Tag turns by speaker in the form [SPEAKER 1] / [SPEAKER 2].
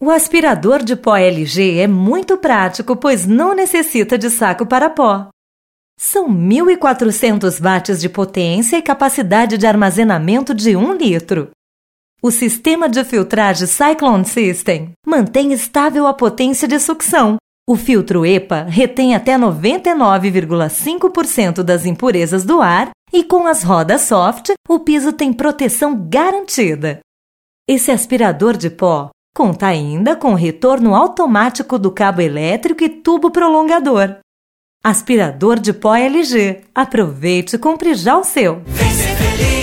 [SPEAKER 1] O aspirador de pó LG é muito prático, pois não necessita de saco para pó. São 1.400 watts de potência e capacidade de armazenamento de 1 litro. O sistema de filtragem Cyclone System mantém estável a potência de sucção. O filtro EPA retém até 99,5% das impurezas do ar e com as rodas soft, o piso tem proteção garantida. Esse aspirador de pó conta ainda com o retorno automático do cabo elétrico e tubo prolongador. Aspirador de pó LG. Aproveite e compre já o seu.
[SPEAKER 2] Vem ser feliz.